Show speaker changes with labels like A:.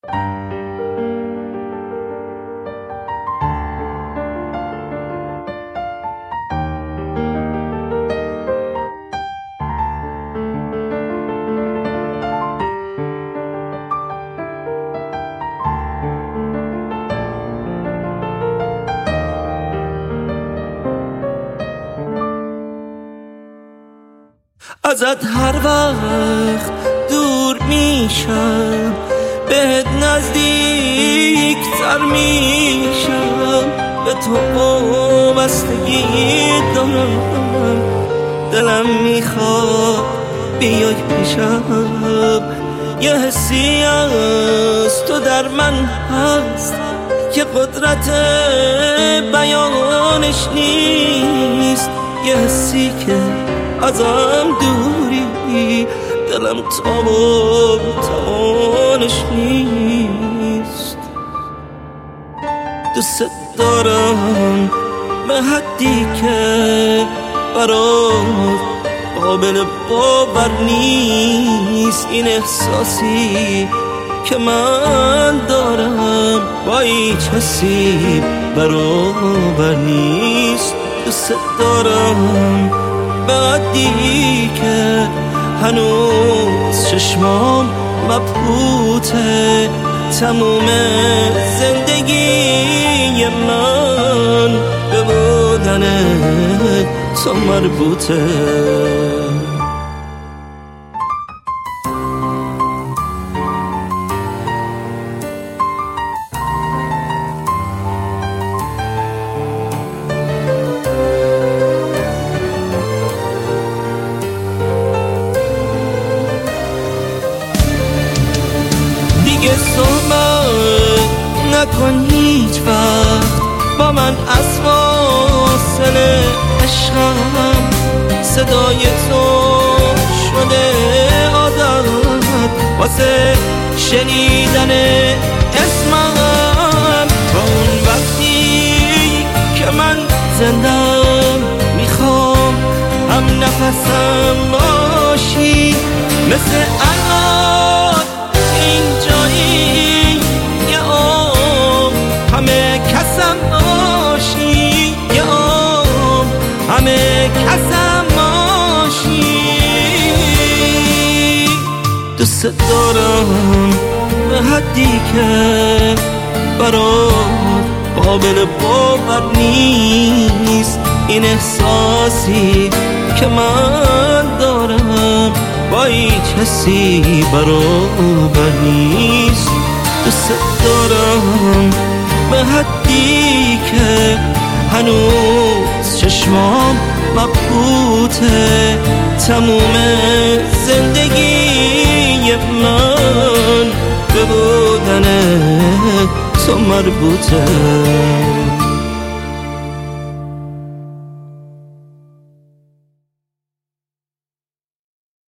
A: ازت هر وقت دور میشم بهت نزدیک تر میشم، به تو وابستگی دارم، دلم میخواد بیای پیشم. یه حسی از تو در من هست که قدرت بیانش نیست، یه حسی که ازم دوری دلم توانش نیست. دوست دارم به حدی که برات قابل باور نیست، این احساسی که من دارم با هیچ کسی برابر نیست. دوست دارم به حدی که هنوز چشمام مبهوته، تموم زندگی من به بودن تو مربوطه. دیگه صحبت نکن هیچ وقت با من از فاصله عشقم، صدای تو شده عادت واسه شنیدن اسمم. با اون وقتی که من زندم میخوام هم نفسم باشی، مثل الان اینجایی یه عمر همه کسم باشی، یه عمر همه کسم باشی. دوست دارم به حدی که برات قابل باور نیست، این احساسی که من دارم با هیچ کسی برابر نیست. دوست دارم به حدی که هنوز چشمام مبهوته، تموم زندگی من به بودن تو مربوطه.